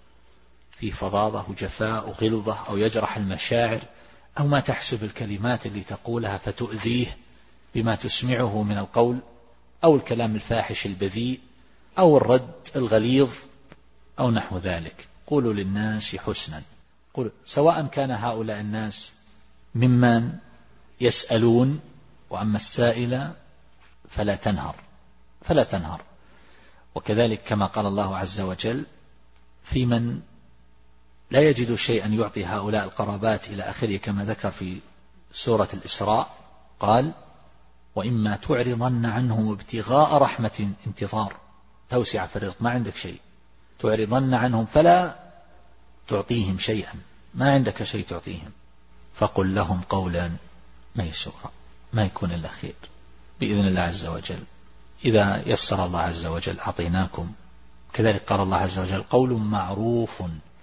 في فظاظة وجفاء وغلظة أو يجرح المشاعر، أو ما تحسب الكلمات اللي تقولها فتؤذيه بما تسمعه من القول أو الكلام الفاحش البذيء أو الرد الغليظ أو نحو ذلك. قولوا للناس حسنا، قولوا سواء كان هؤلاء الناس ممن يسألون، وأما السائل فلا تنهر فلا تنهر. وكذلك كما قال الله عز وجل في من لا يجد شيئا يعطي هؤلاء القرابات إلى آخره، كما ذكر في سورة الإسراء قال وإما تعرضن عنهم ابتغاء رحمة، انتظار توسع في الرزق، ما عندك شيء، تعرضن عنهم فلا تعطيهم شيئا، ما عندك شيء تعطيهم، فقل لهم قولا ميسورا، ما يكون إلا خير بإذن الله عز وجل. إذا يسر الله عز وجل أعطيناكم. كذلك قال الله عز وجل قول معروف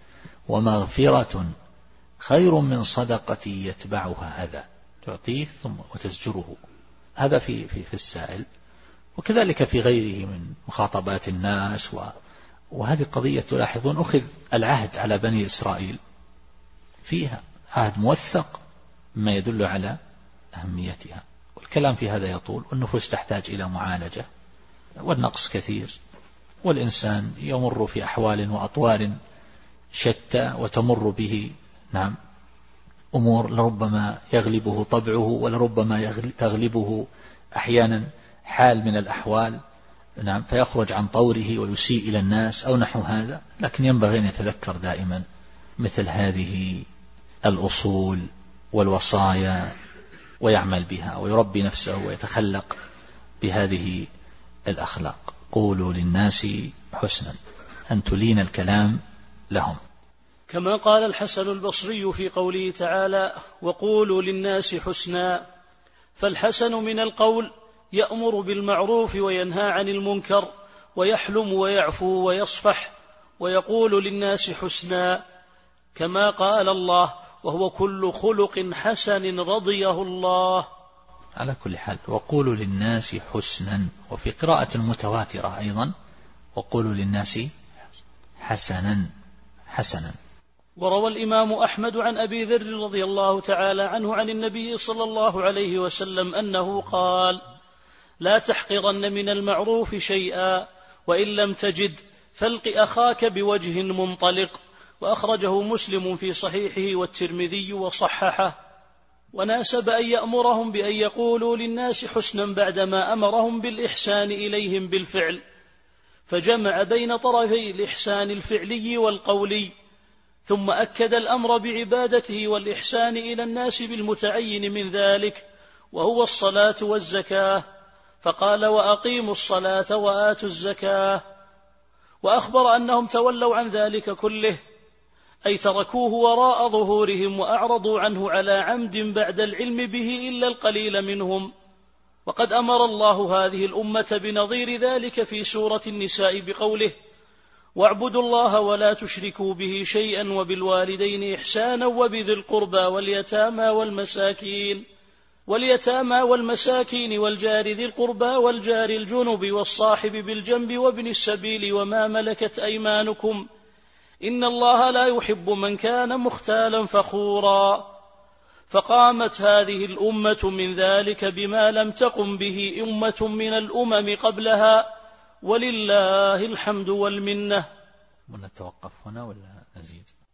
ومغفرة خير من صدقة يتبعها أذى، تعطيه ثم وتزجره. هذا في, في, في السائل، وكذلك في غيره من مخاطبات الناس. و وهذه قضية تلاحظون أخذ العهد على بني إسرائيل، فيها عهد موثق ما يدل على أهميتها. والكلام في هذا يطول، والنفوس تحتاج إلى معالجة، والنقص كثير، والإنسان يمر في أحوال وأطوار شتى وتمر به نعم أمور لربما يغلبه طبعه، ولربما تغلبه أحيانا حال من الأحوال نعم فيخرج عن طوره ويسيء إلى الناس أو نحو هذا. لكن ينبغي أن يتذكر دائما مثل هذه الأصول والوصايا ويعمل بها ويربي نفسه ويتخلق بهذه الأخلاق. قولوا للناس حسنا، أن تلين الكلام لهم. كما قال الحسن البصري في قوله تعالى وقولوا للناس حسنا، فالحسن من القول يأمر بالمعروف وينهى عن المنكر ويحلم ويعفو ويصفح ويقول للناس حسنا، كما قال الله وهو كل خلق حسن رضيه الله. على كل حال وقولوا للناس حسنا، وفي قراءة متواترة أيضا وقولوا للناس حسنا حسنا. وروى الإمام أحمد عن أبي ذر رضي الله تعالى عنه عن النبي صلى الله عليه وسلم أنه قال لا تحقرن من المعروف شيئا وإن لم تجد فالق أخاك بوجه منطلق. وأخرجه مسلم في صحيحه والترمذي وصححه. وناسب أن يأمرهم بأن يقولوا للناس حسنا بعدما أمرهم بالإحسان إليهم بالفعل، فجمع بين طرفي الإحسان الفعلي والقولي، ثم أكد الأمر بعبادته والإحسان إلى الناس بالمتعين من ذلك، وهو الصلاة والزكاة، فقال وأقيموا الصلاة وآتوا الزكاة. وأخبر أنهم تولوا عن ذلك كله، أي تركوه وراء ظهورهم وأعرضوا عنه على عمد بعد العلم به إلا القليل منهم. وقد أمر الله هذه الأمة بنظير ذلك في سورة النساء بقوله واعبدوا الله ولا تشركوا به شيئا وبالوالدين إحسانا وبذي القربى واليتامى والمساكين واليتامى والمساكين والجار ذي القربى والجار الجنب والصاحب بالجنب وابن السبيل وما ملكت أيمانكم إن الله لا يحب من كان مختالا فخورا. فقامت هذه الأمة من ذلك بما لم تقم به أمة من الأمم قبلها، ولله الحمد والمنة. ونتوقف هنا ولا نزيد؟